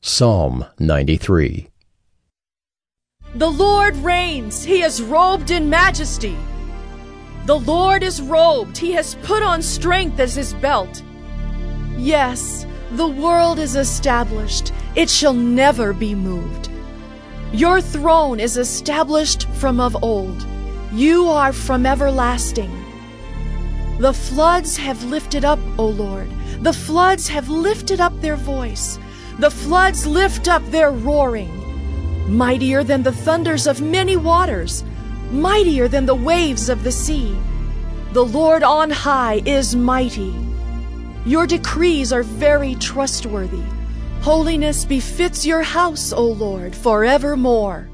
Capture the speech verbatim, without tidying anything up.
Psalm ninety-three. The Lord reigns, he is robed in majesty. The Lord is robed, he has put on strength as his belt. Yes, the world is established, it shall never be moved. Your throne is established from of old, you are from everlasting. The floods have lifted up, O Lord, the floods have lifted up their voice. The floods lift up their roaring. Mightier than the thunders of many waters, mightier than the waves of the sea. The Lord on high is mighty. Your decrees are very trustworthy. Holiness befits your house, O Lord, forevermore.